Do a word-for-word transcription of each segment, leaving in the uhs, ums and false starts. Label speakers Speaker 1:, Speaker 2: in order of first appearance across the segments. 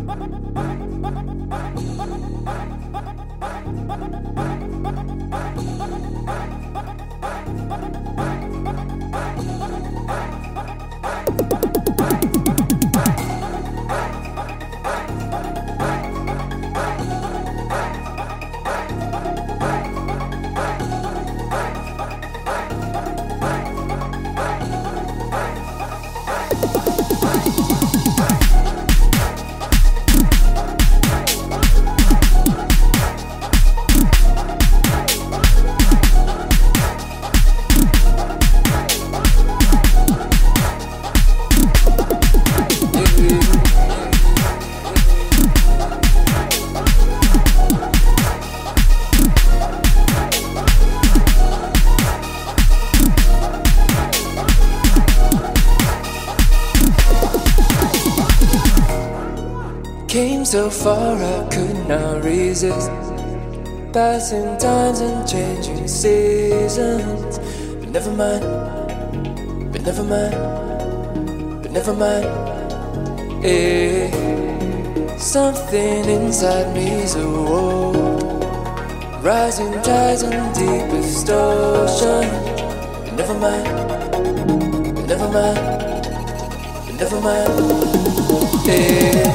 Speaker 1: Came so far I could not resist. Passing times and changing seasons. But never mind, but never mind, but never mind. Eh, something inside me's awoke. Rising tides and deepest ocean. But never mind, but never mind, but never mind. Eh.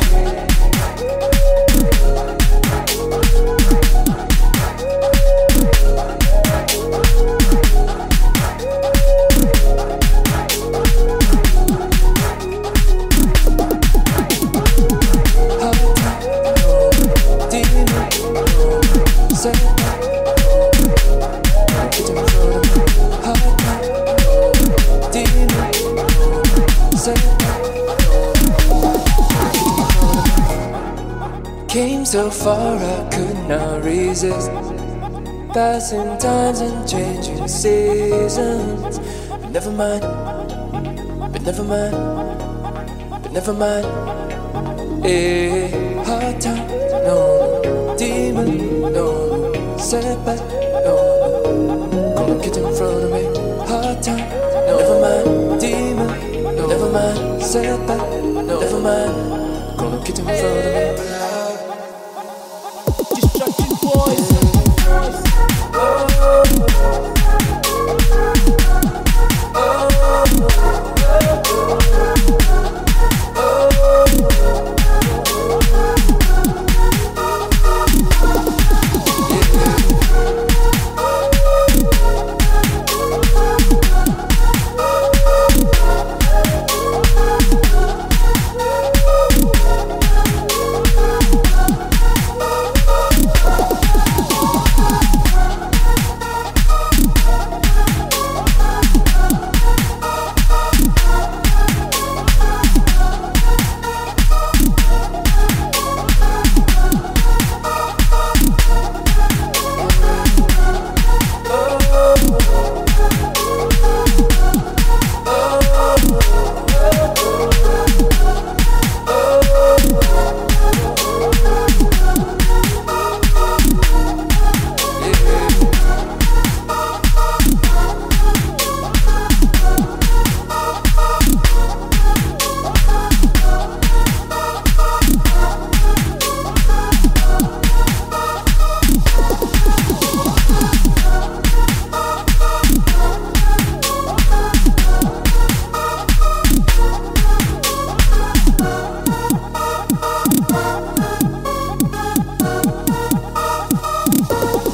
Speaker 1: Came so far I could not resist. Passing times and changing seasons. But never mind, but never mind, but never mind. Eh, hard time, no, demon, no, setback, no, gonna get in front of me. Hard time, no, never mind, demon, no, never mind, setback, no, never mind, gonna get in front of me.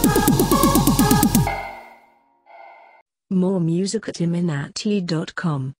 Speaker 2: More music at iminati dot com.